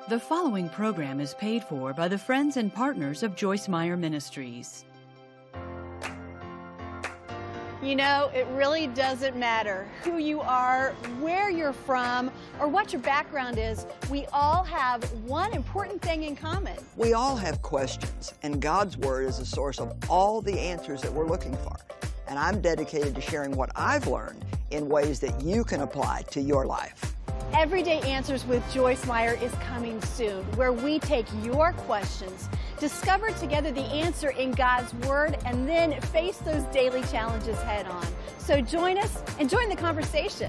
The following program is paid for by the friends and partners of Joyce Meyer Ministries. You know, it really doesn't matter who you are, where you're from, or what your background is. We all have one important thing in common. We all have questions, and God's Word is the source of all the answers that we're looking for. And I'm dedicated to sharing what I've learned in ways that you can apply to your life. Everyday Answers with Joyce Meyer is coming soon, where we take your questions, discover together the answer in God's Word, and then face those daily challenges head on. So join us and join the conversation.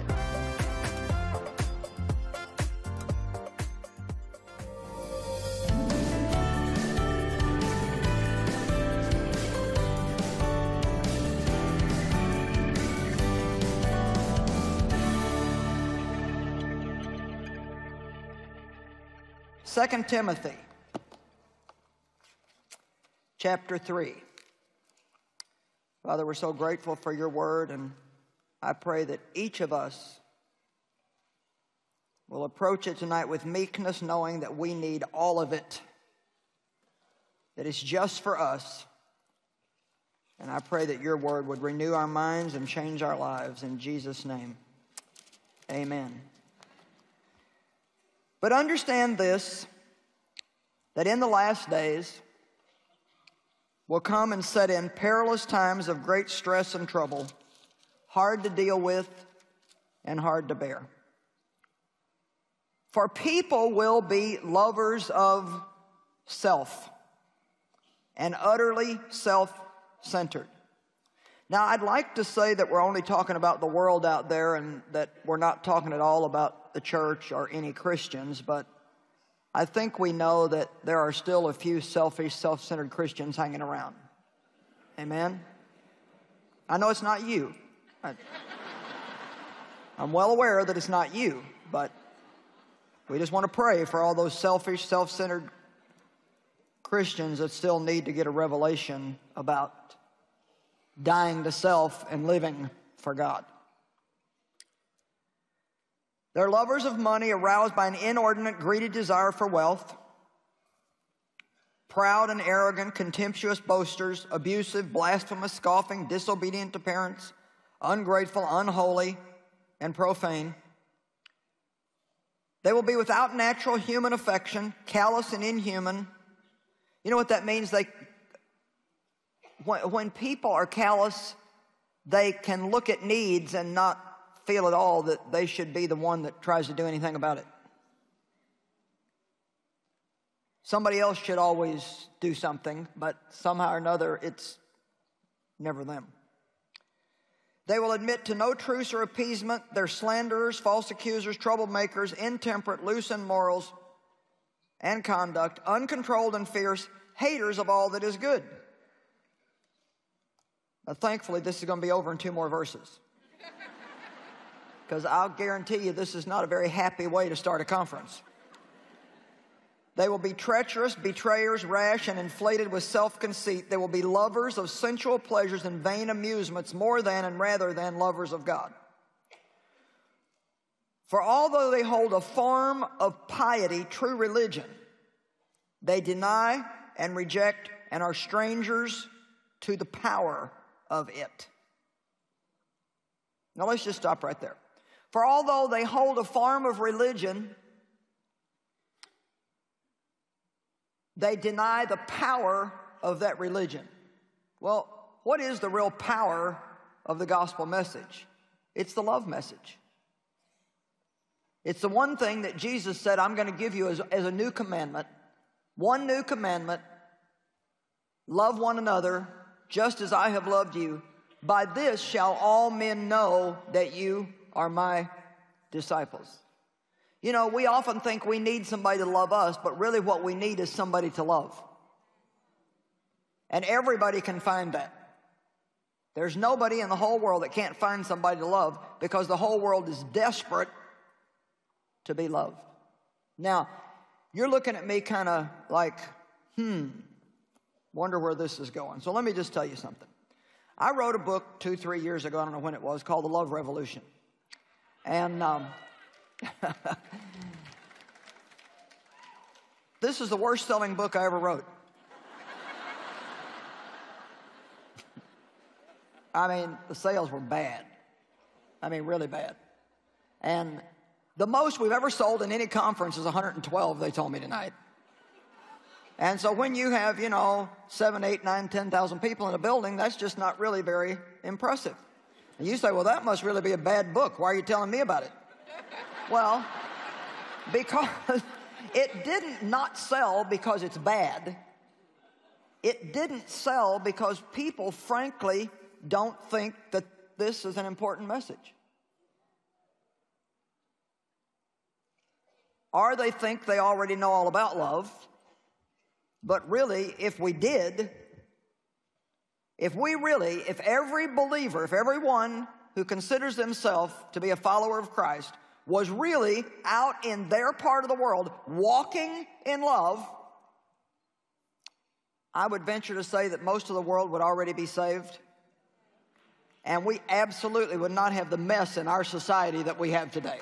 Second Timothy, chapter 3. Father, we're so grateful for your word, and I pray that each of us will approach it tonight with meekness, knowing that we need all of it, that it's just for us. And I pray that your word would renew our minds and change our lives. In Jesus' name, amen. But understand this, that in the last days will come and set in perilous times of great stress and trouble, hard to deal with and hard to bear. For people will be lovers of self and utterly self-centered. Now, I'd like to say that we're only talking about the world out there and that we're not talking at all about the church or any Christians, but I think we know that there are still a few selfish, self-centered Christians hanging around. Amen? I know it's not you. I'm well aware that it's not you, but we just want to pray for all those selfish, self-centered Christians that still need to get a revelation about dying to self and living for God. They're lovers of money, aroused by an inordinate, greedy desire for wealth, proud and arrogant, contemptuous boasters, abusive, blasphemous, scoffing, disobedient to parents, ungrateful, unholy, and profane. They will be without natural human affection, callous and inhuman. You know what that means? When people are callous, they can look at needs and not feel at all that they should be the one that tries to do anything about it. Somebody else should always do something, but somehow or another, it's never them. They will admit to no truce or appeasement. They're slanderers, false accusers, troublemakers, intemperate, loose in morals and conduct, uncontrolled and fierce, haters of all that is good. Now, thankfully, this is going to be over in 2 more verses. Because I'll guarantee you this is not a very happy way to start a conference. They will be treacherous, betrayers, rash, and inflated with self-conceit. They will be lovers of sensual pleasures and vain amusements more than and rather than lovers of God. For although they hold a form of piety, true religion, they deny and reject and are strangers to the power of it. Now let's just stop right there. For although they hold a form of religion, they deny the power of that religion. Well, what is the real power of the gospel message? It's the love message. It's the one thing that Jesus said, I'm going to give you as a new commandment. One new commandment: love one another just as I have loved you. By this shall all men know that you are my disciples. You know, we often think we need somebody to love us, but really what we need is somebody to love. And everybody can find that. There's nobody in the whole world that can't find somebody to love, because the whole world is desperate to be loved. Now, you're looking at me kind of like, wonder where this is going. So let me just tell you something. I wrote a book 2-3 years ago, I don't know when it was, called The Love Revolution. And this is the worst selling book I ever wrote. I mean, the sales were bad. I mean, really bad. And the most we've ever sold in any conference is 112, they told me tonight. And so when you have, 7, 8, 9, 10,000 people in a building, that's just not really very impressive. And you say, well, that must really be a bad book. Why are you telling me about it? Well, because it didn't not sell because it's bad. It didn't sell because people, frankly, don't think that this is an important message. Or they think they already know all about love. But really, if we did, if every believer, if everyone who considers themselves to be a follower of Christ was really out in their part of the world walking in love, I would venture to say that most of the world would already be saved. And we absolutely would not have the mess in our society that we have today.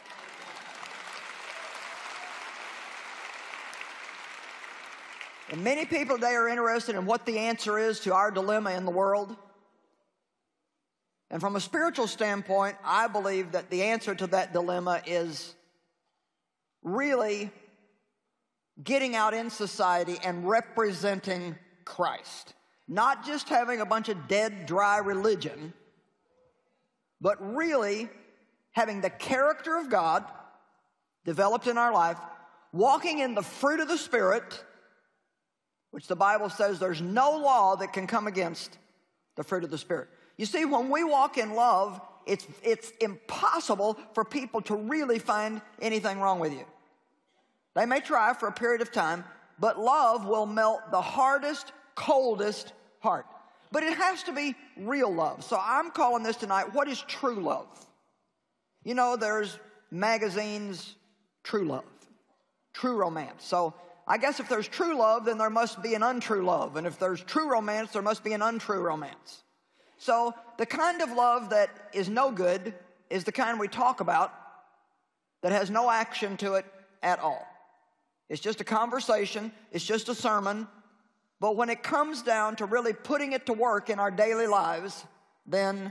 And many people today are interested in what the answer is to our dilemma in the world. And from a spiritual standpoint, I believe that the answer to that dilemma is really getting out in society and representing Christ. Not just having a bunch of dead, dry religion, but really having the character of God developed in our life, walking in the fruit of the Spirit, which the Bible says there's no law that can come against the fruit of the Spirit. You see, when we walk in love, it's impossible for people to really find anything wrong with you. They may try for a period of time, but love will melt the hardest, coldest heart. But it has to be real love. So I'm calling this tonight, what is true love? There's magazines, true love, true romance. So I guess if there's true love, then there must be an untrue love. And if there's true romance, there must be an untrue romance. So the kind of love that is no good is the kind we talk about that has no action to it at all. It's just a conversation. It's just a sermon. But when it comes down to really putting it to work in our daily lives, then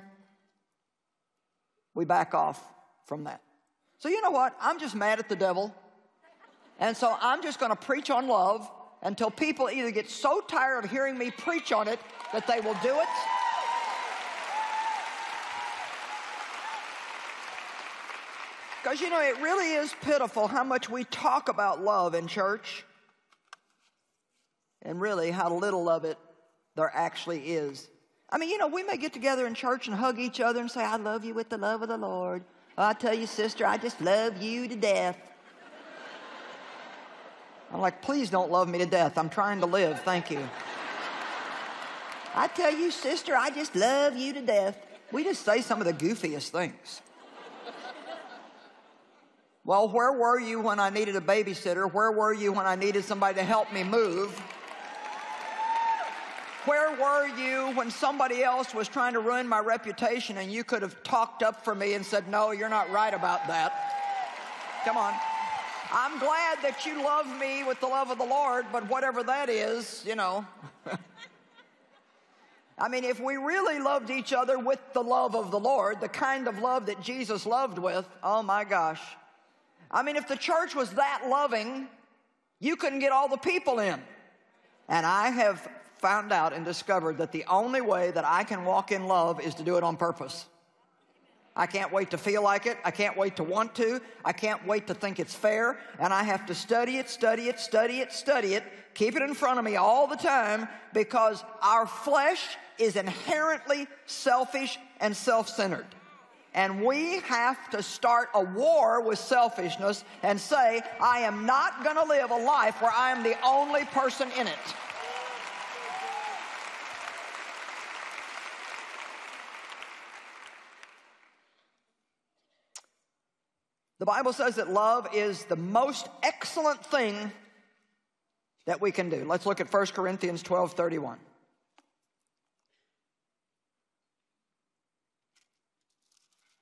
we back off from that. So you know what? I'm just mad at the devil. And so I'm just going to preach on love until people either get so tired of hearing me preach on it that they will do it. Because, it really is pitiful how much we talk about love in church and really how little of it there actually is. I mean, we may get together in church and hug each other and say, I love you with the love of the Lord. I tell you, sister, I just love you to death. I'm like, please don't love me to death. I'm trying to live. Thank you. I tell you, sister, I just love you to death. We just say some of the goofiest things. Well, where were you when I needed a babysitter? Where were you when I needed somebody to help me move? Where were you when somebody else was trying to ruin my reputation and you could have talked up for me and said, no, you're not right about that? Come on. I'm glad that you love me with the love of the Lord, but whatever that is, I mean, if we really loved each other with the love of the Lord, the kind of love that Jesus loved with, oh my gosh. I mean, if the church was that loving, you couldn't get all the people in. And I have found out and discovered that the only way that I can walk in love is to do it on purpose. I can't wait to feel like it. I can't wait to want to. I can't wait to think it's fair. And I have to study it, keep it in front of me all the time, because our flesh is inherently selfish and self-centered. And we have to start a war with selfishness and say, I am not going to live a life where I am the only person in it. The Bible says that love is the most excellent thing that we can do. Let's look at 1 Corinthians 12:31.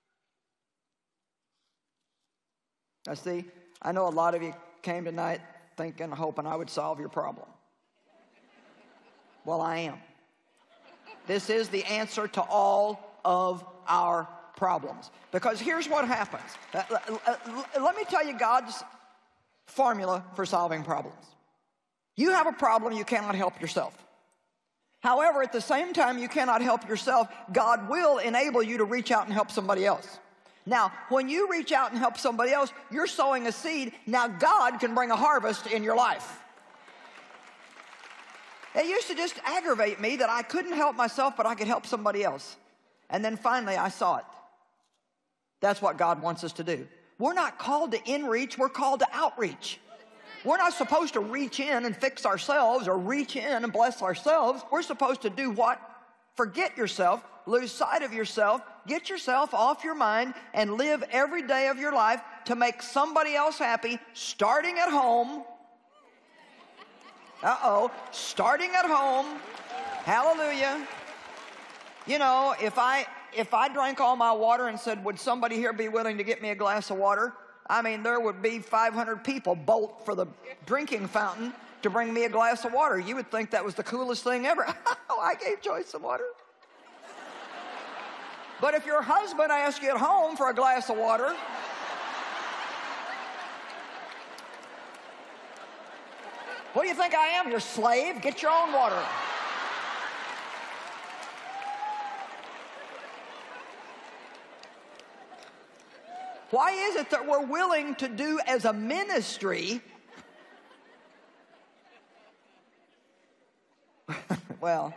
I know a lot of you came tonight thinking, hoping I would solve your problem. Well, I am. This is the answer to all of our problems. Because here's what happens. Let me tell you God's formula for solving problems. You have a problem, you cannot help yourself. However, at the same time you cannot help yourself, God will enable you to reach out and help somebody else. Now, when you reach out and help somebody else, you're sowing a seed. Now God can bring a harvest in your life. It used to just aggravate me that I couldn't help myself, but I could help somebody else. And then finally I saw it. That's what God wants us to do. We're not called to in-reach, we're called to outreach. We're not supposed to reach in and fix ourselves or reach in and bless ourselves. We're supposed to do what? Forget yourself, lose sight of yourself, get yourself off your mind, and live every day of your life to make somebody else happy, starting at home. Starting at home. Hallelujah. You know, if I drank all my water and said, would somebody here be willing to get me a glass of water? I mean, there would be 500 people bolt for the drinking fountain to bring me a glass of water. You would think that was the coolest thing ever. I gave Joyce some water. But if your husband asks you at home for a glass of water, what do you think I am, your slave? Get your own water. Why is it that we're willing to do as a ministry? Well,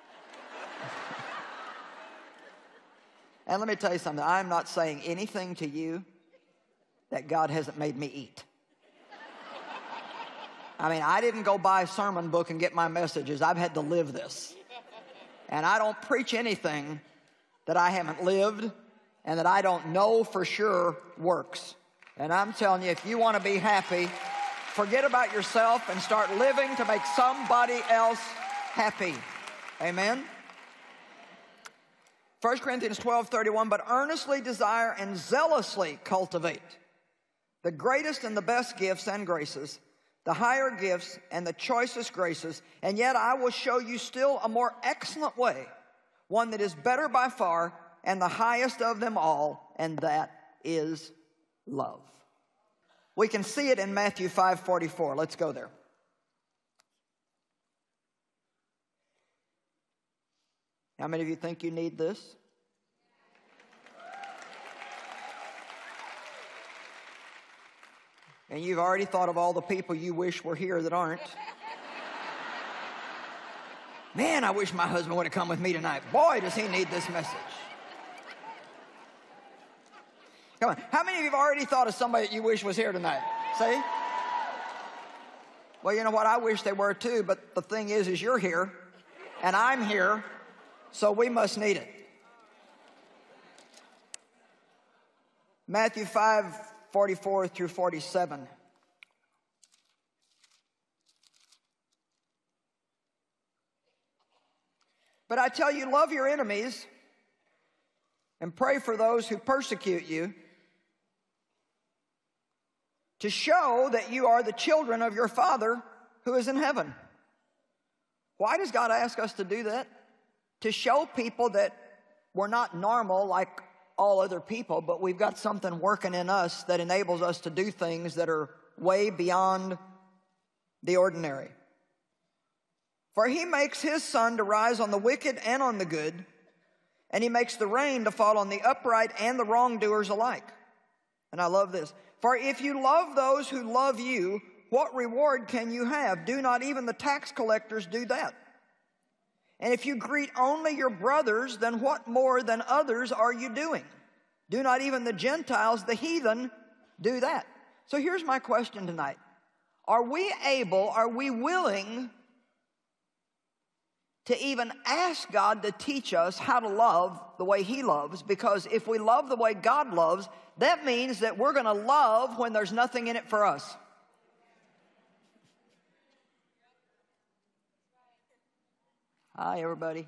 and let me tell you something. I'm not saying anything to you that God hasn't made me eat. I mean, I didn't go buy a sermon book and get my messages. I've had to live this. And I don't preach anything that I haven't lived and that I don't know for sure works. And I'm telling you, if you want to be happy, forget about yourself and start living to make somebody else happy. Amen? 1 Corinthians 12:31, but earnestly desire and zealously cultivate the greatest and the best gifts and graces, the higher gifts and the choicest graces, and yet I will show you still a more excellent way, one that is better by far and the highest of them all, and that is love. We can see it in Matthew 5:44. Let's go there. How many of you think you need this? And you've already thought of all the people you wish were here that aren't. Man, I wish my husband would have come with me tonight. Boy, does he need this message. Come on. How many of you have already thought of somebody that you wish was here tonight? See? Well, you know what? I wish they were too, but the thing is you're here, and I'm here, so we must need it. Matthew 5:44 through 47. But I tell you, love your enemies and pray for those who persecute you, to show that you are the children of your Father who is in heaven. Why does God ask us to do that? To show people that we're not normal like all other people, but we've got something working in us that enables us to do things that are way beyond the ordinary. For he makes his sun to rise on the wicked and on the good, and he makes the rain to fall on the upright and the wrongdoers alike. And I love this. For if you love those who love you, what reward can you have? Do not even the tax collectors do that? And if you greet only your brothers, then what more than others are you doing? Do not even the Gentiles, the heathen, do that? So here's my question tonight. Are we willing to even ask God to teach us how to love the way he loves? Because if we love the way God loves, that means that we're going to love when there's nothing in it for us. Hi, everybody.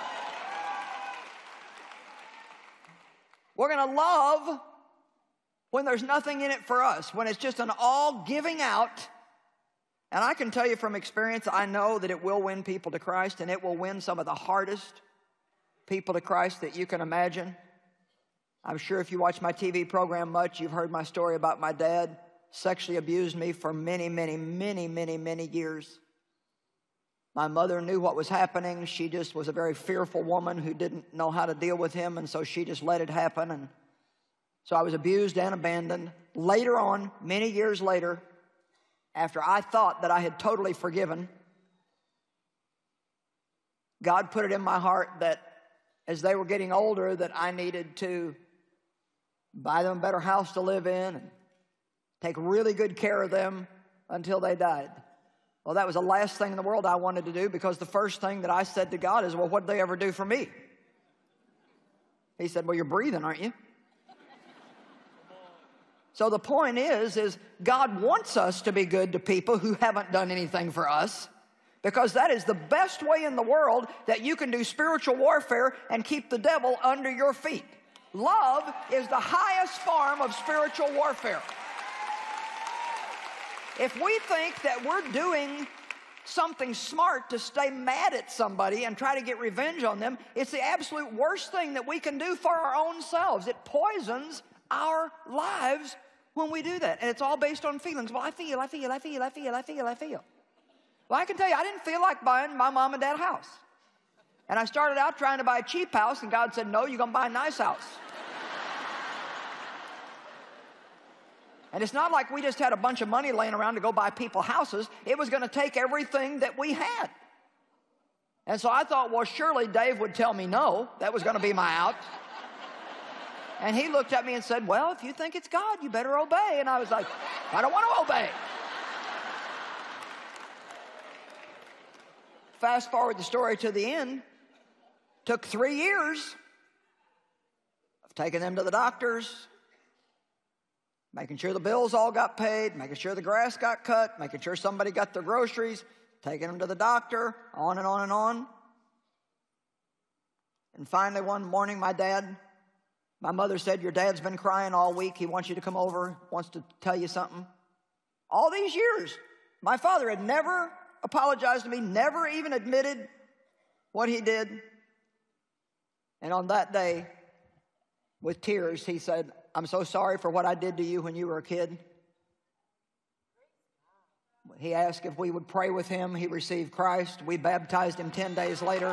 We're going to love when there's nothing in it for us, when it's just an all giving out. And I can tell you from experience, I know that it will win people to Christ, and it will win some of the hardest people to Christ that you can imagine. I'm sure if you watch my TV program much, you've heard my story about my dad sexually abused me for many, many, many, many, many years. My mother knew what was happening. She just was a very fearful woman who didn't know how to deal with him, and so she just let it happen. And so I was abused and abandoned. Later on, many years later, after I thought that I had totally forgiven, God put it in my heart that as they were getting older, that I needed to buy them a better house to live in and take really good care of them until they died. Well, that was the last thing in the world I wanted to do, because the first thing that I said to God is, well, what did they ever do for me? He said, well, you're breathing, aren't you? So the point is God wants us to be good to people who haven't done anything for us, because that is the best way in the world that you can do spiritual warfare and keep the devil under your feet. Love is the highest form of spiritual warfare. If we think that we're doing something smart to stay mad at somebody and try to get revenge on them, it's the absolute worst thing that we can do for our own selves. It poisons our lives when we do that. And it's all based on feelings. Well, I feel. Well, I can tell you, I didn't feel like buying my mom and dad a house. And I started out trying to buy a cheap house, and God said, no, you're going to buy a nice house. And it's not like we just had a bunch of money laying around to go buy people houses. It was going to take everything that we had. And so I thought, well, surely Dave would tell me no. That was going to be my out. And he looked at me and said, well, if you think it's God, you better obey. And I was like, I don't want to obey. Fast forward the story to the end. Took 3 years of taking them to the doctors, making sure the bills all got paid, making sure the grass got cut, making sure somebody got their groceries, taking them to the doctor, on and on and on. And finally one morning my mother said, your dad's been crying all week. He wants you to come over, wants to tell you something. All these years, my father had never apologized to me, never even admitted what he did. And on that day, with tears, he said, I'm so sorry for what I did to you when you were a kid. He asked if we would pray with him. He received Christ. We baptized him 10 days later.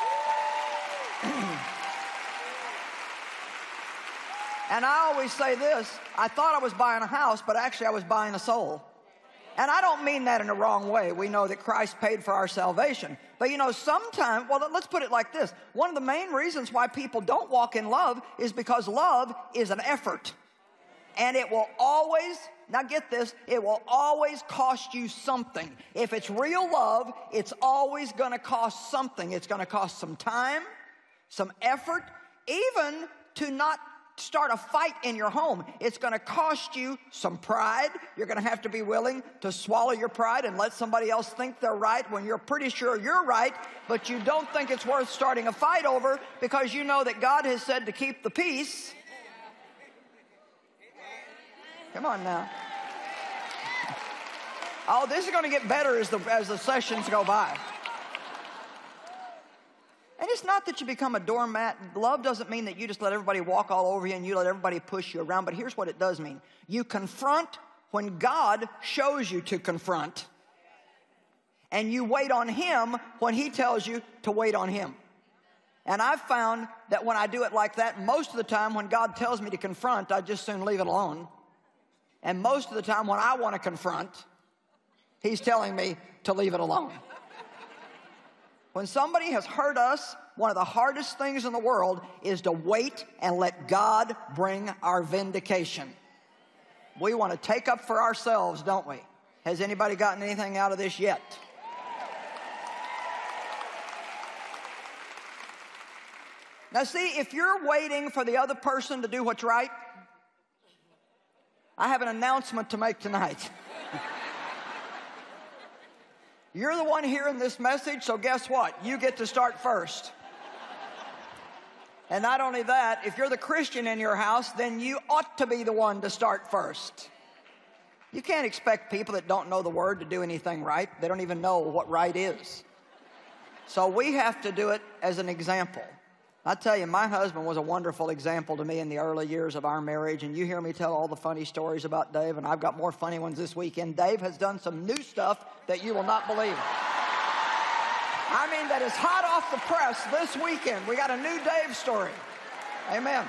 And I always say this, I thought I was buying a house, but actually I was buying a soul. And I don't mean that in the wrong way. We know that Christ paid for our salvation. But you know, sometimes, well, let's put it like this. One of the main reasons why people don't walk in love is because love is an effort. And it will always, now get this, it will always cost you something. If it's real love, it's always going to cost something. It's going to cost some time, some effort, even to not start a fight in your home. It's going to cost you some pride. You're going to have to be willing to swallow your pride and let somebody else think they're right when you're pretty sure you're right, but you don't think it's worth starting a fight over because you know that God has said to keep the peace. Come on now. Oh, this is going to get better as the sessions go by. And it's not that you become a doormat. Love doesn't mean that you just let everybody walk all over you and you let everybody push you around. But here's what it does mean. You confront when God shows you to confront. And you wait on him when he tells you to wait on him. And I've found that when I do it like that, most of the time when God tells me to confront, I just soon leave it alone. And most of the time when I want to confront, he's telling me to leave it alone. When somebody has hurt us, one of the hardest things in the world is to wait and let God bring our vindication. We want to take up for ourselves, don't we? Has anybody gotten anything out of this yet? Now see, if you're waiting for the other person to do what's right, I have an announcement to make tonight. You're the one hearing this message, so guess what? You get to start first. And not only that, if you're the Christian in your house, then you ought to be the one to start first. You can't expect people that don't know the Word to do anything right. They don't even know what right is. So we have to do it as an example. I tell you, my husband was a wonderful example to me in the early years of our marriage, and you hear me tell all the funny stories about Dave, and I've got more funny ones this weekend. Dave has done some new stuff that you will not believe. I mean, that is hot off the press this weekend. We got a new Dave story. Amen.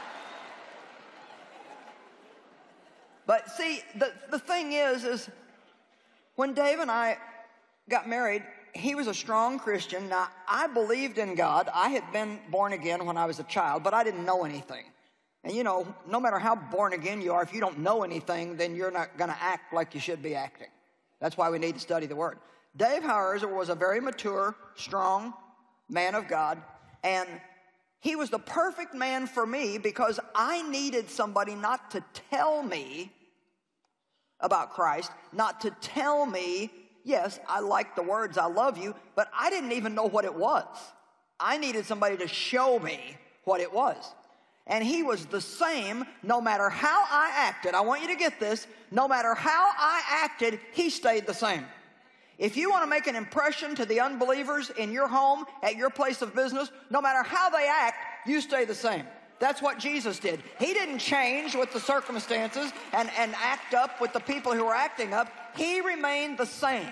But see, the thing is when Dave and I got married, he was a strong Christian. Now, I believed in God. I had been born again when I was a child, but I didn't know anything. And you know, no matter how born again you are, if you don't know anything, then you're not going to act like you should be acting. That's why we need to study the Word. Dave Howers was a very mature, strong man of God, and he was the perfect man for me because I needed somebody not to tell me about Christ, not to tell me, yes, I like the words, I love you, but I didn't even know what it was. I needed somebody to show me what it was. And he was the same no matter how I acted. I want you to get this. No matter how I acted, he stayed the same. If you want to make an impression to the unbelievers in your home, at your place of business, no matter how they act, you stay the same. That's what Jesus did. He didn't change with the circumstances and act up with the people who were acting up. He remained the same.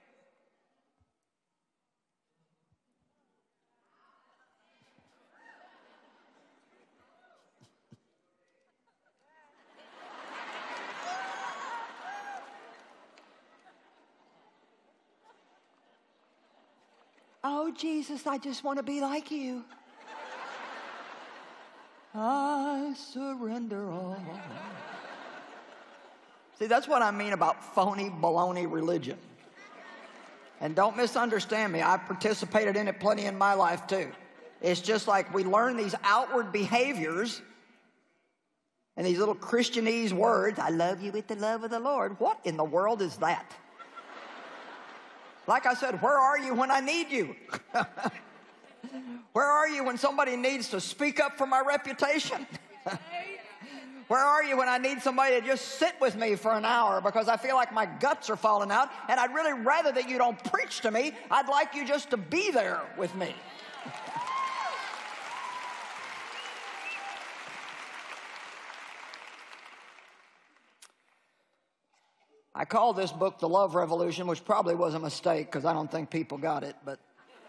Oh, Jesus, I just want to be like you. I surrender all. See, that's what I mean about phony, baloney religion. And don't misunderstand me. I've participated in it plenty in my life, too. It's just like we learn these outward behaviors and these little Christianese words. I love you with the love of the Lord. What in the world is that? Like I said, where are you when I need you? Where are you when somebody needs to speak up for my reputation? Where are you when I need somebody to just sit with me for an hour because I feel like my guts are falling out and I'd really rather that you don't preach to me. I'd like you just to be there with me. I call this book The Love Revolution, which probably was a mistake because I don't think people got it, but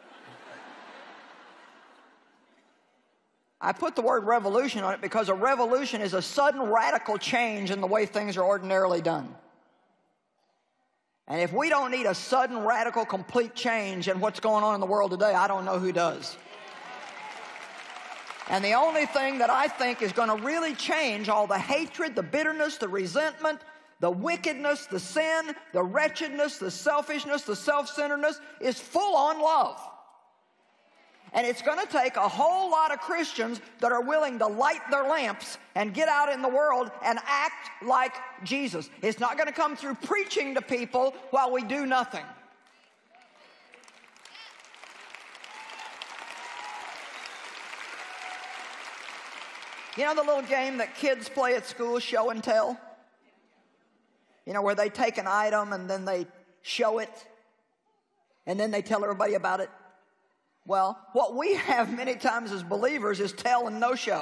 I put the word revolution on it because a revolution is a sudden radical change in the way things are ordinarily done. And if we don't need a sudden radical complete change in what's going on in the world today, I don't know who does. And the only thing that I think is going to really change all the hatred, the bitterness, the resentment, the wickedness, the sin, the wretchedness, the selfishness, the self-centeredness is full-on love. And it's going to take a whole lot of Christians that are willing to light their lamps and get out in the world and act like Jesus. It's not going to come through preaching to people while we do nothing. You know the little game that kids play at school, show and tell? You know, where they take an item and then they show it and then they tell everybody about it. Well, what we have many times as believers is tell and no show.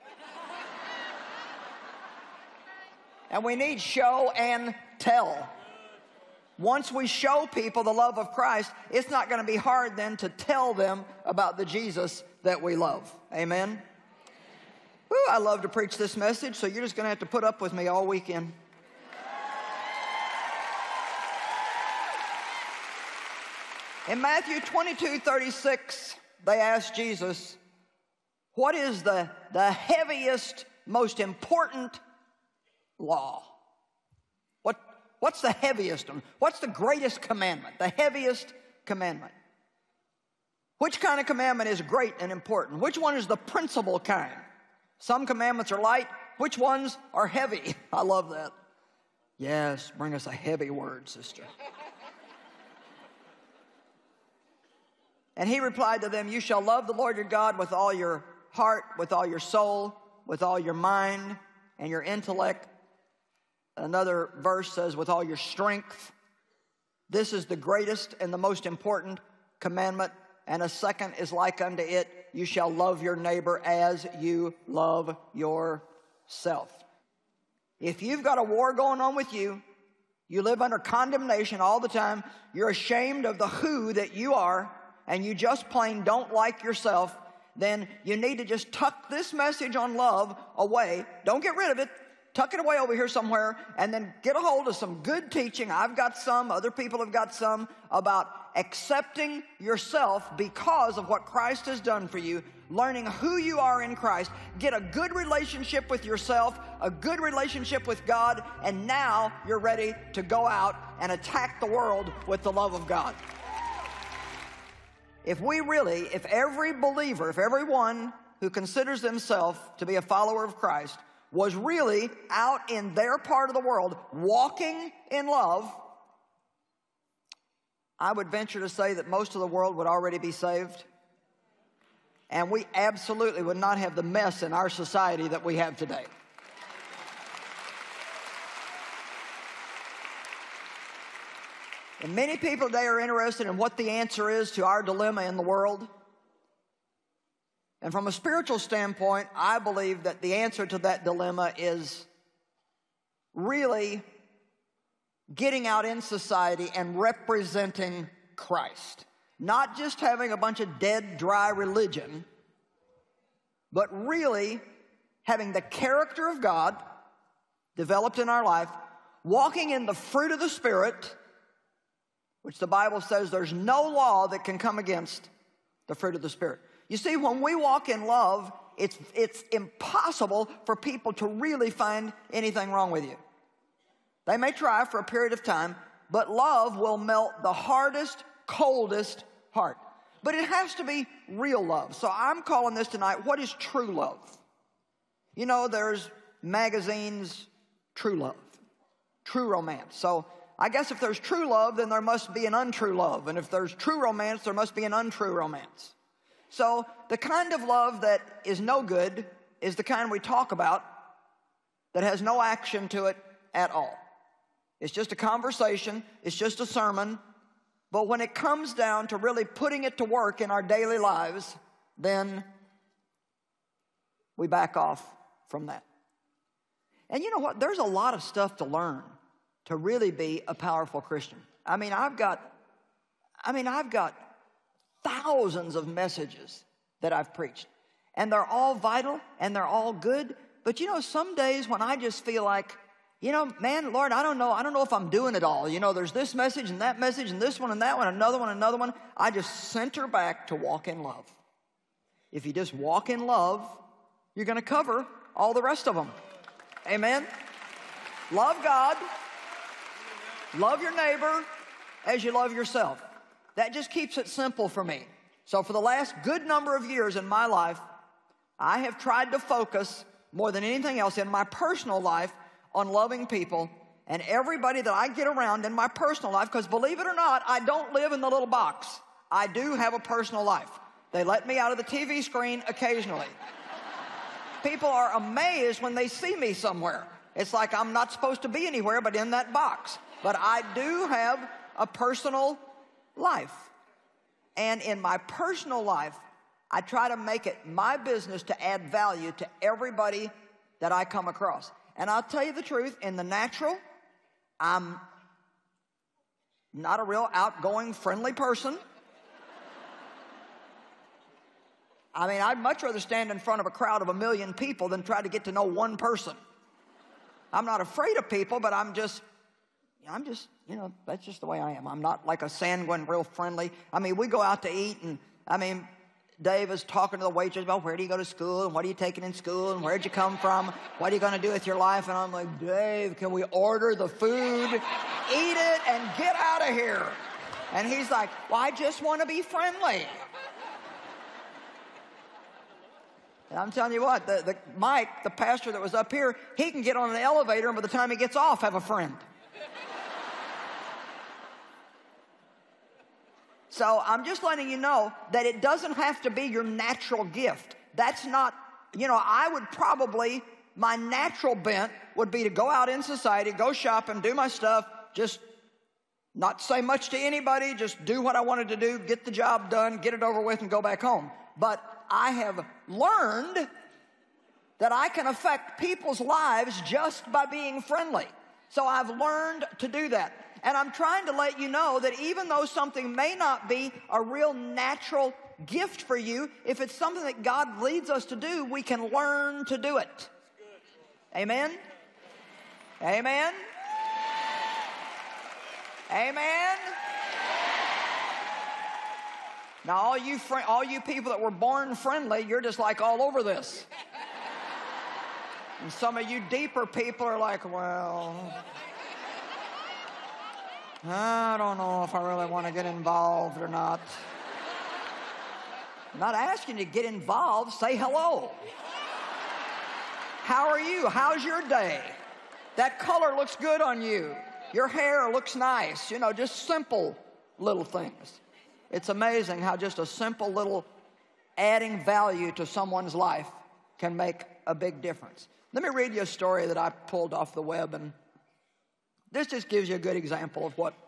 And we need show and tell. Once we show people the love of Christ, it's not going to be hard then to tell them about the Jesus that we love. Amen? Woo, I love to preach this message, so you're just going to have to put up with me all weekend. In Matthew 22:36, they asked Jesus, what is the heaviest, most important law? What's the heaviest one? What's the greatest commandment? The heaviest commandment. Which kind of commandment is great and important? Which one is the principal kind? Some commandments are light. Which ones are heavy? I love that. Yes, bring us a heavy word, sister. And he replied to them, you shall love the Lord your God with all your heart, with all your soul, with all your mind and your intellect. Another verse says, with all your strength. This is the greatest and the most important commandment. And a second is like unto it, you shall love your neighbor as you love yourself. If you've got a war going on with you, you live under condemnation all the time, you're ashamed of the who that you are, and you just plain don't like yourself, then you need to just tuck this message on love away. Don't get rid of it. Tuck it away over here somewhere, and then get a hold of some good teaching. I've got some, other people have got some, about accepting yourself because of what Christ has done for you, learning who you are in Christ. Get a good relationship with yourself, a good relationship with God, and now you're ready to go out and attack the world with the love of God. If every believer, if everyone who considers themselves to be a follower of Christ was really out in their part of the world walking in love, I would venture to say that most of the world would already be saved. And we absolutely would not have the mess in our society that we have today. And many people today are interested in what the answer is to our dilemma in the world. And from a spiritual standpoint, I believe that the answer to that dilemma is really getting out in society and representing Christ. Not just having a bunch of dead, dry religion, but really having the character of God developed in our life, walking in the fruit of the Spirit, which the Bible says there's no law that can come against the fruit of the Spirit. You see, when we walk in love, it's impossible for people to really find anything wrong with you. They may try for a period of time, but love will melt the hardest, coldest heart. But it has to be real love. So I'm calling this tonight, what is true love? You know, there's magazines, True Love, True Romance. So I guess if there's true love, then there must be an untrue love. And if there's true romance, there must be an untrue romance. So the kind of love that is no good is the kind we talk about that has no action to it at all. It's just a conversation. It's just a sermon. But when it comes down to really putting it to work in our daily lives, then we back off from that. And you know what? There's a lot of stuff to learn to really be a powerful Christian. I mean, I've got thousands of messages that I've preached. And they're all vital and they're all good. But you know, some days when I just feel like, you know, man, Lord, I don't know if I'm doing it all. You know, there's this message and that message and this one and that one, another one, another one. I just center back to walk in love. If you just walk in love, you're going to cover all the rest of them. Amen? Love God. Love your neighbor as you love yourself. That just keeps it simple for me. So for the last good number of years in my life, I have tried to focus more than anything else in my personal life on loving people and everybody that I get around in my personal life, because believe it or not, I don't live in the little box. I do have a personal life. They let me out of the TV screen occasionally. People are amazed when they see me somewhere. It's like I'm not supposed to be anywhere but in that box. But I do have a personal life. And in my personal life, I try to make it my business to add value to everybody that I come across. And I'll tell you the truth, in the natural, I'm not a real outgoing, friendly person. I mean, I'd much rather stand in front of a crowd of 1 million people than try to get to know one person. I'm not afraid of people, but I'm just, you know, that's just the way I am. I'm not like a sanguine, real friendly. I mean, we go out to eat, and, I mean, Dave is talking to the waitress about where do you go to school, and what are you taking in school, and where'd you come from, what are you going to do with your life? And I'm like, Dave, can we order the food, eat it, and get out of here? And he's like, well, I just want to be friendly. And I'm telling you what, Mike, the pastor that was up here, he can get on an elevator, and by the time he gets off, have a friend. So I'm just letting you know that it doesn't have to be your natural gift. that's not, I would probably, my natural bent would be to go out in society, go shopping, do my stuff, just not say much to anybody, just do what I wanted to do, get the job done, get it over with, and go back home. But I have learned that I can affect people's lives just by being friendly. So I've learned to do that. And I'm trying to let you know that even though something may not be a real natural gift for you, if it's something that God leads us to do, we can learn to do it. Amen? Amen? Amen? Now, all you people that were born friendly, you're just like all over this. And some of you deeper people are like, well, I don't know if I really want to get involved or not. I'm not asking you to get involved. Say hello. How are you? How's your day? That color looks good on you. Your hair looks nice. Just simple little things. It's amazing how just a simple little adding value to someone's life can make a big difference. Let me read you a story that I pulled off the web, and this just gives you a good example of what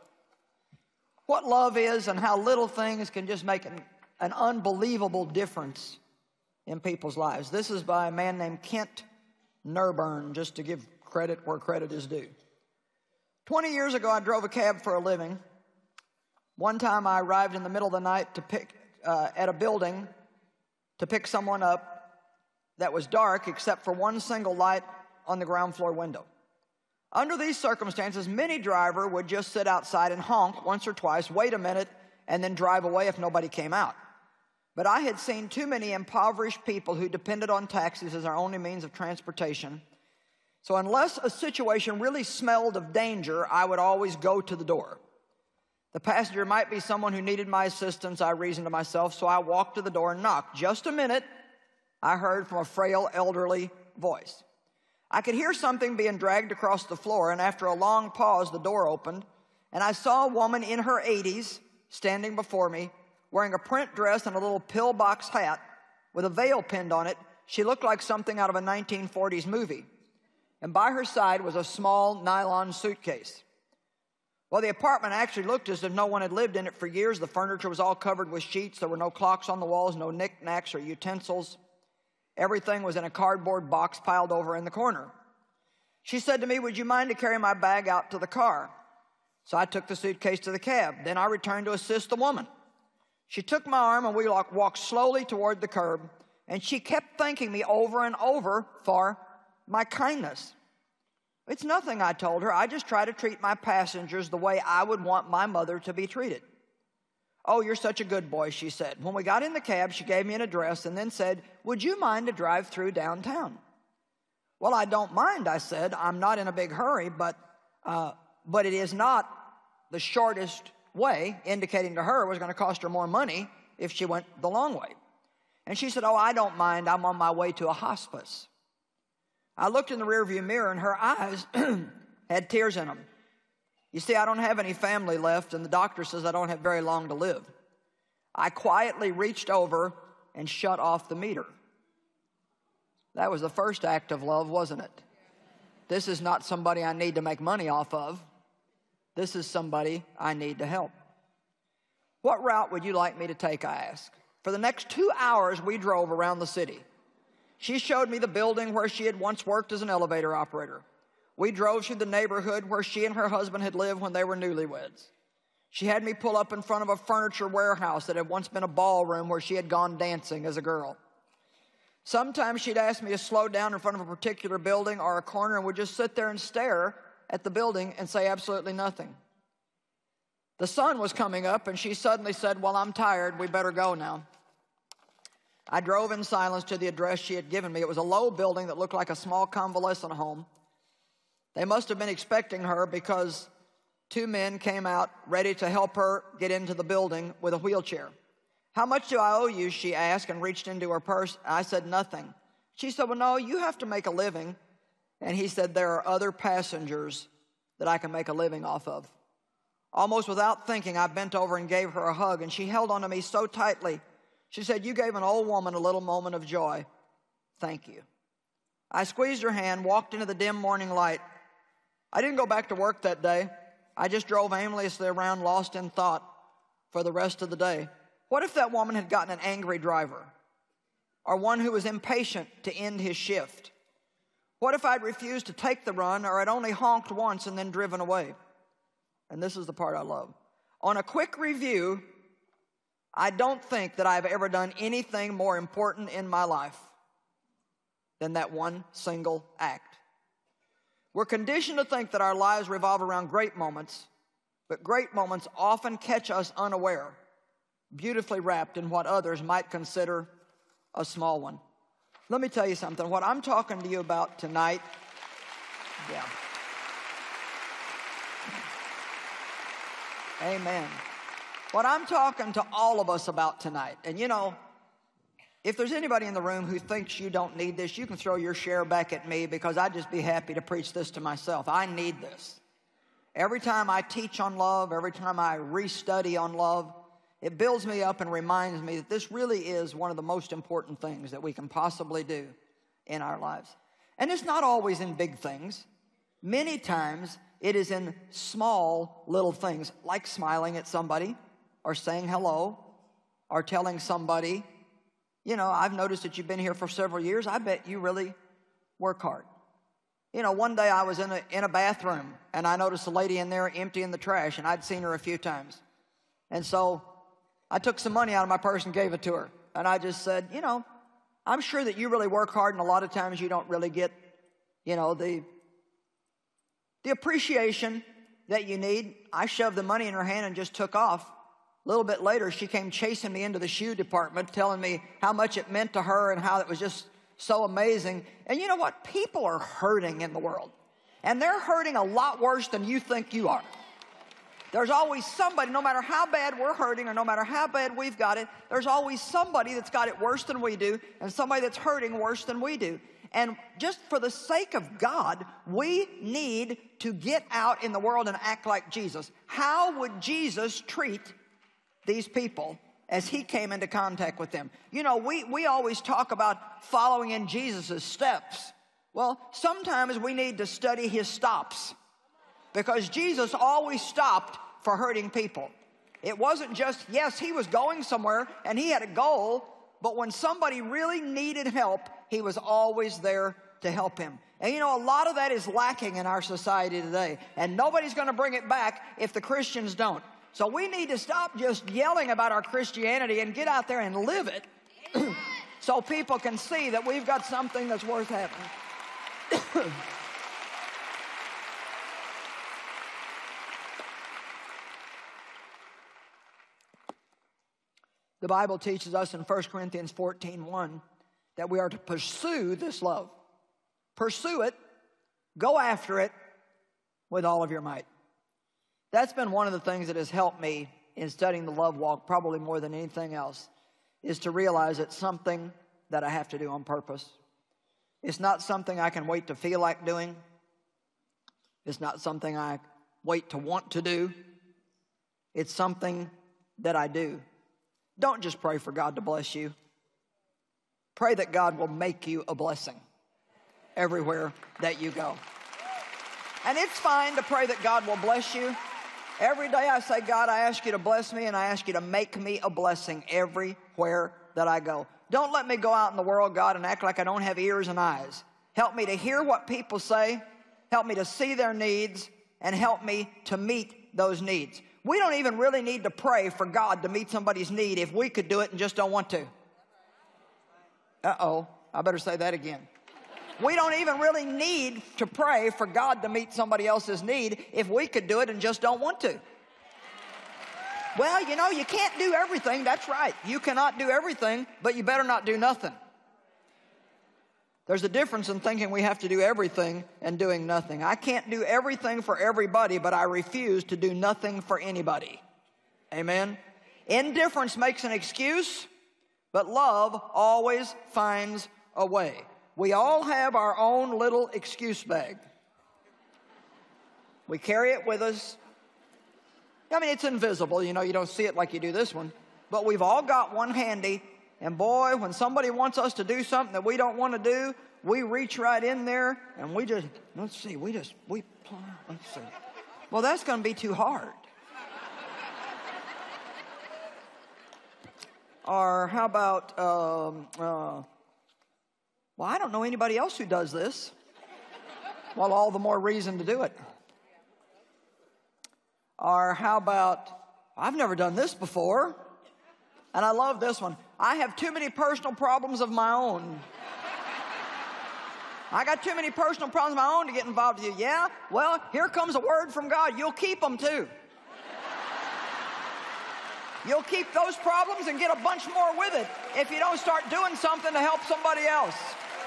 love is and how little things can just make an unbelievable difference in people's lives. This is by a man named Kent Nerburn, just to give credit where credit is due. 20 years ago, I drove a cab for a living. One time I arrived in the middle of the night at a building to pick someone up that was dark except for one single light on the ground floor window. Under these circumstances, many drivers would just sit outside and honk once or twice, wait a minute, and then drive away if nobody came out. But I had seen too many impoverished people who depended on taxis as their only means of transportation. So unless a situation really smelled of danger, I would always go to the door. The passenger might be someone who needed my assistance, I reasoned to myself, so I walked to the door and knocked. Just a minute, I heard from a frail, elderly voice. I could hear something being dragged across the floor, and after a long pause, the door opened, and I saw a woman in her 80s standing before me, wearing a print dress and a little pillbox hat with a veil pinned on it. She looked like something out of a 1940s movie. And by her side was a small nylon suitcase. Well, the apartment actually looked as if no one had lived in it for years. The furniture was all covered with sheets. There were no clocks on the walls, no knickknacks or utensils. Everything was in a cardboard box piled over in the corner. She said to me, "Would you mind to carry my bag out to the car?" So I took the suitcase to the cab. Then I returned to assist the woman. She took my arm and we walked slowly toward the curb, and she kept thanking me over and over for my kindness. It's nothing, I told her. I just try to treat my passengers the way I would want my mother to be treated. "Oh, you're such a good boy," she said. When we got in the cab, she gave me an address and then said, "Would you mind to drive through downtown?" "Well, I don't mind," I said. "I'm not in a big hurry, but it is not the shortest way," indicating to her it was going to cost her more money if she went the long way. And she said, "Oh, I don't mind. I'm on my way to a hospice." I looked in the rearview mirror, and her eyes had tears in them. "You see, I don't have any family left, and the doctor says I don't have very long to live." I quietly reached over and shut off the meter. That was the first act of love, wasn't it? This is not somebody I need to make money off of. This is somebody I need to help. "What route would you like me to take?" I asked. For the next 2 hours, we drove around the city. She showed me the building where she had once worked as an elevator operator. We drove through the neighborhood where she and her husband had lived when they were newlyweds. She had me pull up in front of a furniture warehouse that had once been a ballroom where she had gone dancing as a girl. Sometimes she'd ask me to slow down in front of a particular building or a corner and would just sit there and stare at the building and say absolutely nothing. The sun was coming up, and she suddenly said, "Well, I'm tired. We better go now." I drove in silence to the address she had given me. It was a low building that looked like a small convalescent home. They must have been expecting her because 2 men came out ready to help her get into the building with a wheelchair. "How much do I owe you?" she asked and reached into her purse. I said, "Nothing." She said, "Well, no, you have to make a living." And he said, "There are other passengers that I can make a living off of." Almost without thinking, I bent over and gave her a hug, and she held onto me so tightly. She said, "You gave an old woman a little moment of joy. Thank you." I squeezed her hand, walked into the dim morning light. I didn't go back to work that day. I just drove aimlessly around, lost in thought, for the rest of the day. What if that woman had gotten an angry driver, or one who was impatient to end his shift? What if I'd refused to take the run, or I'd only honked once and then driven away? And this is the part I love. On a quick review, I don't think that I've ever done anything more important in my life than that one single act. We're conditioned to think that our lives revolve around great moments, but great moments often catch us unaware, beautifully wrapped in what others might consider a small one. Let me tell you something. What I'm talking to you about tonight, Amen. What I'm talking to all of us about tonight, and you know, if there's anybody in the room who thinks you don't need this, you can throw your share back at me, because I'd just be happy to preach this to myself. I need this. Every time I teach on love, every time I restudy on love, it builds me up and reminds me that this really is one of the most important things that we can possibly do in our lives. And it's not always in big things. Many times it is in small little things, like smiling at somebody, or saying hello, or telling somebody, you know, I've noticed that you've been here for several years. I bet you really work hard. You know, one day I was in a bathroom, and I noticed a lady in there emptying the trash, and I'd seen her a few times. And so I took some money out of my purse and gave it to her. And I just said, you know, I'm sure that you really work hard, and a lot of times you don't really get, you know, the appreciation that you need. I shoved the money in her hand and just took off. A little bit later, she came chasing me into the shoe department, telling me how much it meant to her and how it was just so amazing. And you know what? People are hurting in the world. And they're hurting a lot worse than you think you are. There's always somebody, no matter how bad we're hurting or no matter how bad we've got it, there's always somebody that's got it worse than we do and somebody that's hurting worse than we do. And just for the sake of God, we need to get out in the world and act like Jesus. How would Jesus treat these people as he came into contact with them? You know, we always talk about following in Jesus' steps. Well, sometimes we need to study his stops, because Jesus always stopped for hurting people. It wasn't just, yes, he was going somewhere and he had a goal, but when somebody really needed help, he was always there to help him. And you know, a lot of that is lacking in our society today, and nobody's going to bring it back if the Christians don't. So we need to stop just yelling about our Christianity and get out there and live it so people can see that we've got something that's worth having. The Bible teaches us in 1 Corinthians 14:1 that we are to pursue this love. Pursue it. Go after it with all of your might. That's been one of the things that has helped me in studying the love walk, probably more than anything else, is to realize it's something that I have to do on purpose. It's not something I can wait to feel like doing. It's not something I wait to want to do. It's something that I do. Don't just pray for God to bless you. Pray that God will make you a blessing everywhere that you go. And it's fine to pray that God will bless you. Every day I say, God, I ask you to bless me, and I ask you to make me a blessing everywhere that I go. Don't let me go out in the world, God, and act like I don't have ears and eyes. Help me to hear what people say. Help me to see their needs, and help me to meet those needs. We don't even really need to pray for God to meet somebody's need if we could do it and just don't want to. Uh-oh, I better say that again. We don't even really need to pray for God to meet somebody else's need if we could do it and just don't want to. Well, you know, you can't do everything. That's right. You cannot do everything, but you better not do nothing. There's a difference in thinking we have to do everything and doing nothing. I can't do everything for everybody, but I refuse to do nothing for anybody. Amen? Indifference makes an excuse, but love always finds a way. We all have our own little excuse bag. We carry it with us. I mean, it's invisible. You know, you don't see it like you do this one. But we've all got one handy, And boy, when somebody wants us to do something that we don't want to do, we reach right in there and we just, let's see. Well, that's going to be too hard. Or how about, well, I don't know anybody else who does this. Well, all the more reason to do it. Or how about, I've never done this before. And I love this one. I have too many personal problems of my own. I got too many personal problems of my own to get involved with you. Yeah? Well, here comes a word from God. You'll keep them too. You'll keep those problems and get a bunch more with it if you don't start doing something to help somebody else.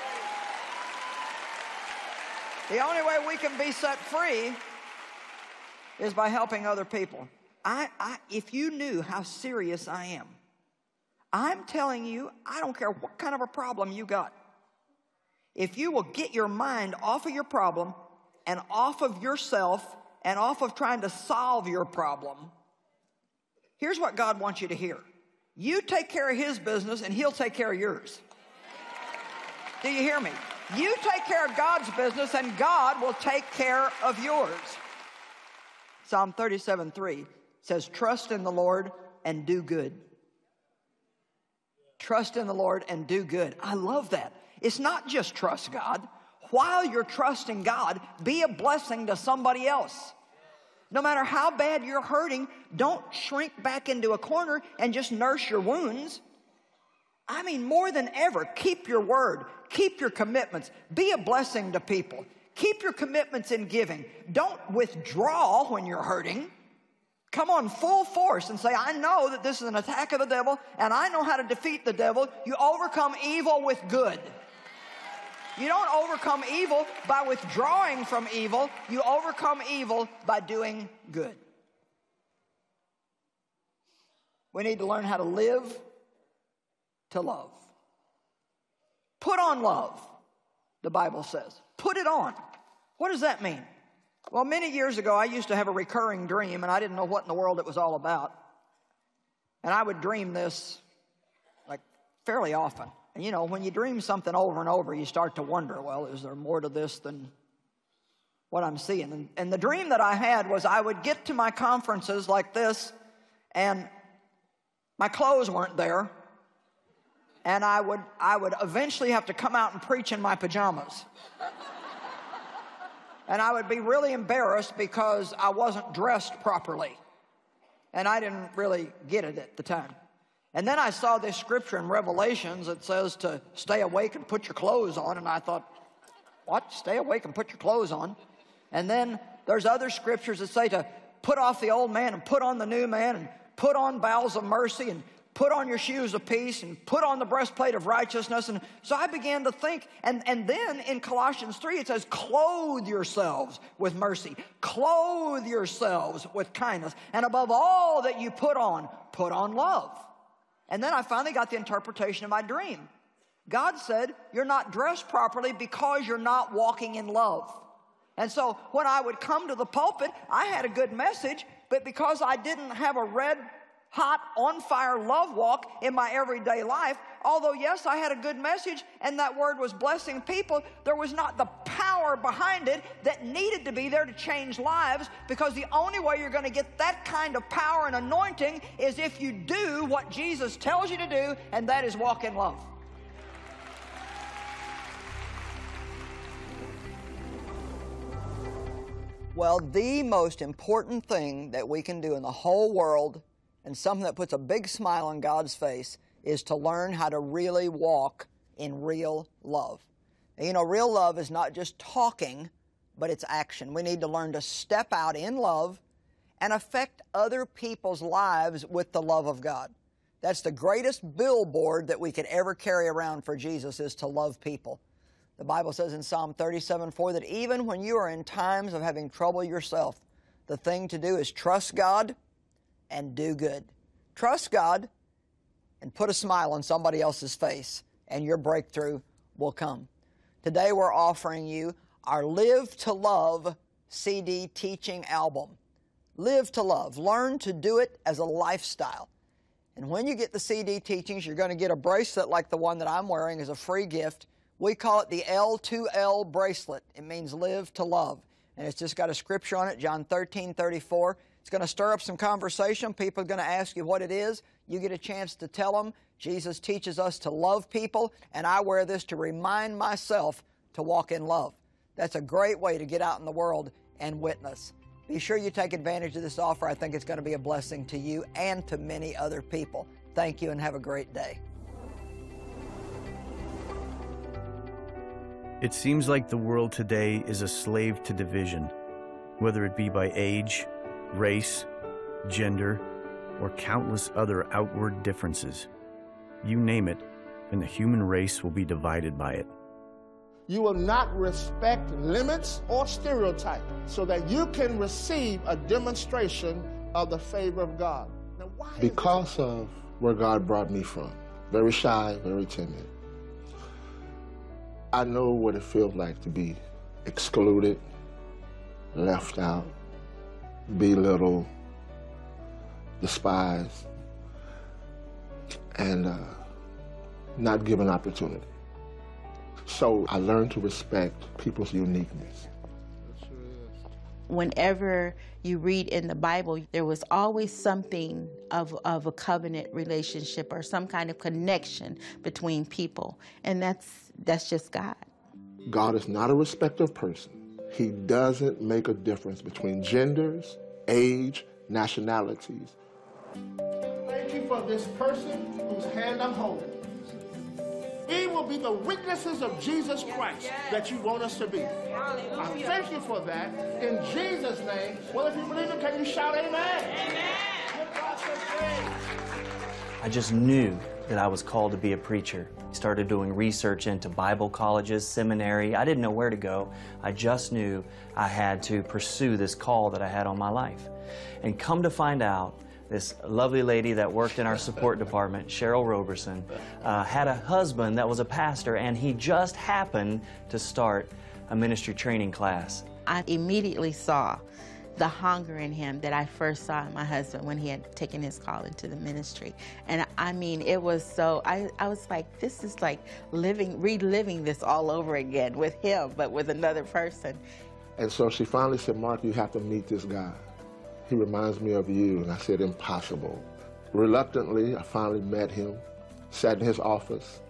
The only way we can be set free is by helping other people. If you knew how serious I am, I'm telling you, I don't care what kind of a problem you got. If you will get your mind off of your problem and off of yourself and off of trying to solve your problem, here's what God wants you to hear. You take care of His business and He'll take care of yours. Do you hear me? You take care of God's business and God will take care of yours. Psalm 37:3 says, trust in the Lord and do good. Trust in the Lord and do good. I love that. It's not just trust God. While you're trusting God, be a blessing to somebody else. No matter how bad you're hurting, don't shrink back into a corner and just nurse your wounds. I mean, more than ever, keep your word. Keep your commitments. Be a blessing to people. Keep your commitments in giving. Don't withdraw when you're hurting. Come on full force and say, I know that this is an attack of the devil, and I know how to defeat the devil. You overcome evil with good. You don't overcome evil by withdrawing from evil. You overcome evil by doing good. We need to learn how to live to love. Put on love, the Bible says. Put it on. What does that mean? Well, many years ago, I used to have a recurring dream, and I didn't know what in the world it was all about. And I would dream this, like, fairly often. And, you know, when you dream something over and over, you start to wonder, well, is there more to this than what I'm seeing? And the dream that I had was I would get to my conferences like this, and my clothes weren't there. And I would eventually have to come out and preach in my pajamas. And I would be really embarrassed because I wasn't dressed properly. And I didn't really get it at the time. And then I saw this scripture in Revelations that says to stay awake and put your clothes on. And I thought, what? Stay awake and put your clothes on? And then there's other scriptures that say to put off the old man and put on the new man and put on bowels of mercy and put on your shoes of peace and put on the breastplate of righteousness. And so I began to think, and then in Colossians 3 it says, clothe yourselves with mercy. Clothe yourselves with kindness. And above all that you put on love. And then I finally got the interpretation of my dream. God said, you're not dressed properly because you're not walking in love. And so when I would come to the pulpit, I had a good message, but because I didn't have a red hot, on-fire love walk in my everyday life, although, yes, I had a good message and that word was blessing people, there was not the power behind it that needed to be there to change lives, because the only way you're going to get that kind of power and anointing is if you do what Jesus tells you to do, and that is walk in love. Well, the most important thing that we can do in the whole world, and something that puts a big smile on God's face, is to learn how to really walk in real love. And you know, real love is not just talking, but it's action. We need to learn to step out in love and affect other people's lives with the love of God. That's the greatest billboard that we could ever carry around for Jesus, is to love people. The Bible says in Psalm 37:4 that even when you are in times of having trouble yourself, the thing to do is trust God and do good. Trust God and put a smile on somebody else's face, and your breakthrough will come. Today we're offering you our Live to Love CD teaching album. Live to Love. Learn to do it as a lifestyle. And when you get the CD teachings, you're going to get a bracelet like the one that I'm wearing as a free gift. We call it the L2L bracelet. It means live to love. And it's just got a scripture on it, John 13:34. It's going to stir up some conversation. People are going to ask you what it is. You get a chance to tell them. Jesus teaches us to love people, and I wear this to remind myself to walk in love. That's a great way to get out in the world and witness. Be sure you take advantage of this offer. I think it's going to be a blessing to you and to many other people. Thank you and have a great day. It seems like the world today is a slave to division, whether it be by age, race, gender, or countless other outward differences. You name it, and the human race will be divided by it. You will not respect limits or stereotypes so that you can receive a demonstration of the favor of God. Now, because of where God brought me from, very shy, very timid, I know what it feels like to be excluded, left out, belittled, despised, and not given opportunity. So I learned to respect people's uniqueness. Whenever you read in the Bible, there was always something of a covenant relationship or some kind of connection between people, and that's just God. God is not a respecter of person. He doesn't make a difference between genders, age, nationalities. Thank you for this person whose hand I'm holding. We will be the witnesses of Jesus Christ that you want us to be. I thank you for that. In Jesus' name, well, if you believe it, can you shout amen? Amen. I just knew that I was called to be a preacher. Started doing research into Bible colleges, seminary. I didn't know where to go. I just knew I had to pursue this call that I had on my life. And come to find out, this lovely lady that worked in our support department, Cheryl Roberson, had a husband that was a pastor, and he just happened to start a ministry training class. I immediately saw the hunger in him that I first saw in my husband when he had taken his call into the ministry. And I mean, it was so, I was like, this is like reliving this all over again with him, but with another person. And so she finally said, Mark, you have to meet this guy. He reminds me of you. And I said, impossible. Reluctantly, I finally met him, sat in his office,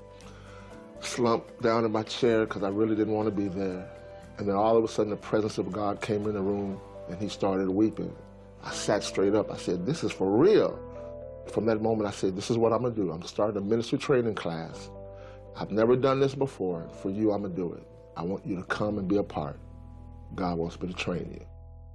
slumped down in my chair because I really didn't want to be there. And then all of a sudden, the presence of God came in the room, and he started weeping. I sat straight up. I said, this is for real. From that moment, I said, this is what I'm going to do. I'm starting a ministry training class. I've never done this before. For you, I'm going to do it. I want you to come and be a part. God wants me to train you.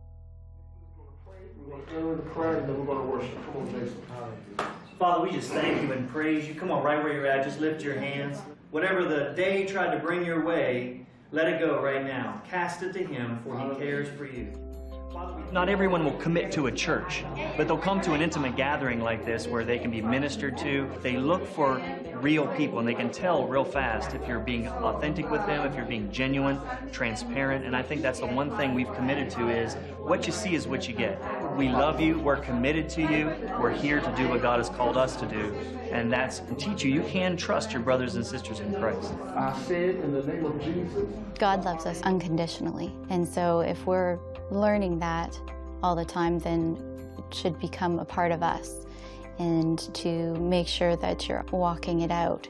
We're going to enter into prayer, and then we're going to worship. Come on, Jason. Father, we just thank you and praise you. Come on, right where you're at, just lift your hands. Whatever the day tried to bring your way, let it go right now. Cast it to him, for he cares for you. Not everyone will commit to a church, but they'll come to an intimate gathering like this where they can be ministered to. They look for real people, and they can tell real fast if you're being authentic with them, if you're being genuine, transparent. And I think that's the one thing we've committed to is what you see is what you get. We love you. We're committed to you. We're here to do what God has called us to do. And that's to teach you can trust your brothers and sisters in Christ. I said in the name of Jesus. God loves us unconditionally. And so if we're learning that all the time, then it should become a part of us, and to make sure that you're walking it out.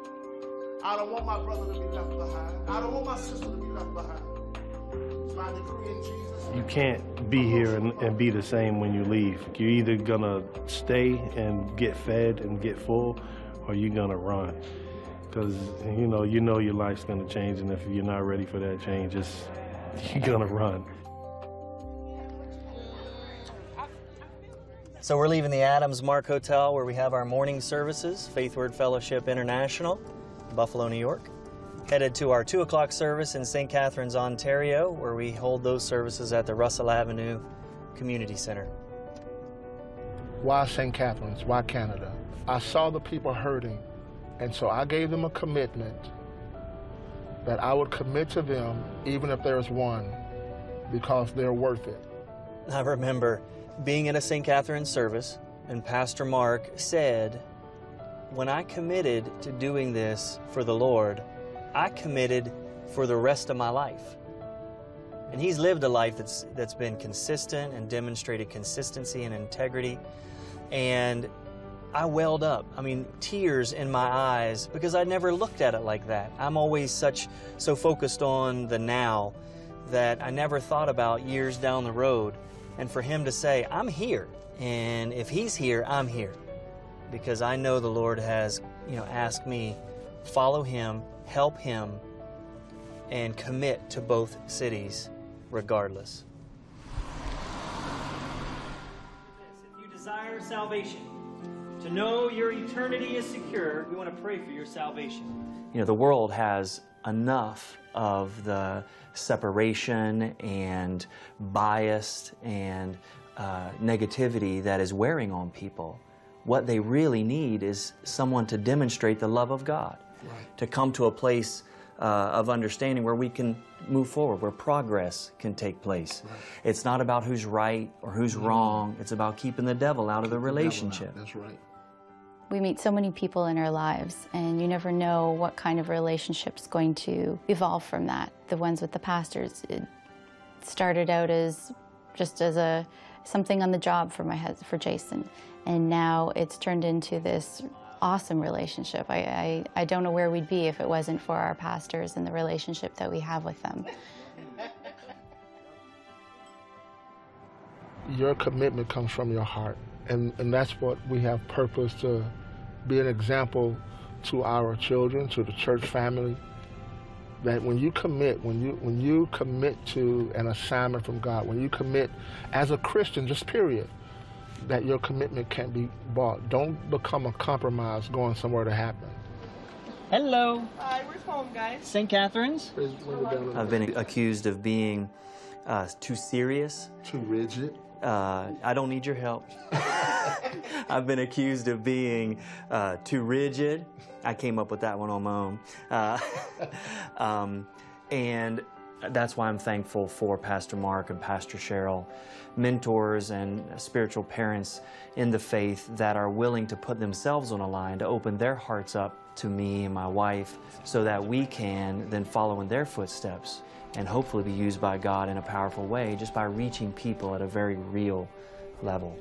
I don't want my brother to be left behind. I don't want my sister to be left behind. It's my decree in Jesus' name. You can't be here and be the same when you leave. You're either gonna stay and get fed and get full, or you're gonna run. Because you know your life's gonna change, and if you're not ready for that change, you're gonna run. So we're leaving the Adams Mark Hotel where we have our morning services, Faith Word Fellowship International, Buffalo, New York. Headed to our 2 o'clock service in St. Catharines, Ontario, where we hold those services at the Russell Avenue Community Center. Why St. Catharines? Why Canada? I saw the people hurting, and so I gave them a commitment that I would commit to them even if there's one, because they're worth it. I remember being in a St. Catharines service and Pastor Mark said, when I committed to doing this for the Lord, I committed for the rest of my life. And he's lived a life that's been consistent and demonstrated consistency and integrity. And I welled up, tears in my eyes, because I never looked at it like that. I'm always so focused on the now that I never thought about years down the road. And for him to say, I'm here, and if he's here, I'm here. Because I know the Lord has, asked me, follow him, help him, and commit to both cities regardless. If you desire salvation, to know your eternity is secure, we want to pray for your salvation. The world has enough of the separation and bias and negativity that is wearing on people. What they really need is someone to demonstrate the love of God, right. To come to a place of understanding where we can move forward, where progress can take place. Right. It's not about who's right or who's wrong. It's about keeping the devil out of the relationship. That's right. We meet so many people in our lives, and you never know what kind of relationship's going to evolve from that. The ones with the pastors, it started out as just as something on the job for Jason, and now it's turned into this awesome relationship. I don't know where we'd be if it wasn't for our pastors and the relationship that we have with them. Your commitment comes from your heart, and that's what we have purpose to be an example to our children, to the church family, that when you commit, when you commit to an assignment from God, when you commit as a Christian, just period, that your commitment can't be bought. Don't become a compromise going somewhere to happen. Hello. Hi, where's home, guys? St. Catherine's. I've been accused of being too serious. Too rigid. I don't need your help. I've been accused of being too rigid. I came up with that one on my own. And that's why I'm thankful for Pastor Mark and Pastor Cheryl, mentors and spiritual parents in the faith that are willing to put themselves on a line to open their hearts up to me and my wife so that we can then follow in their footsteps and hopefully be used by God in a powerful way just by reaching people at a very real level.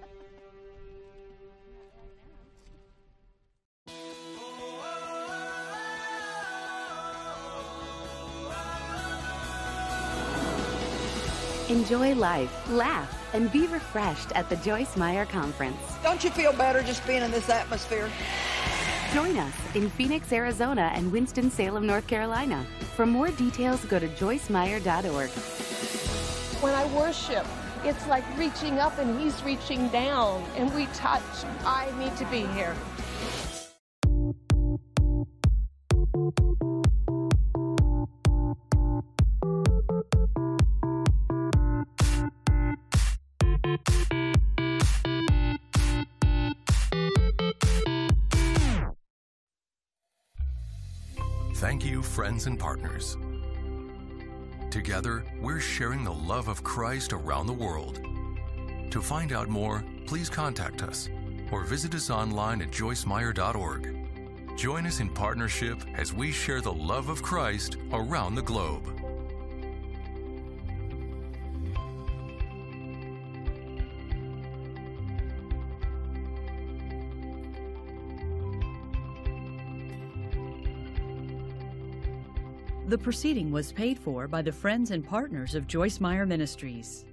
Enjoy life, laugh, and be refreshed at the Joyce Meyer Conference. Don't you feel better just being in this atmosphere? Join us in Phoenix, Arizona and Winston-Salem, North Carolina. For more details, go to joycemeyer.org. When I worship, it's like reaching up and he's reaching down and we touch. I need to be here. Thank you, friends and partners. Together, we're sharing the love of Christ around the world. To find out more, please contact us or visit us online at joycemeyer.org. Join us in partnership as we share the love of Christ around the globe. The proceeding was paid for by the friends and partners of Joyce Meyer Ministries.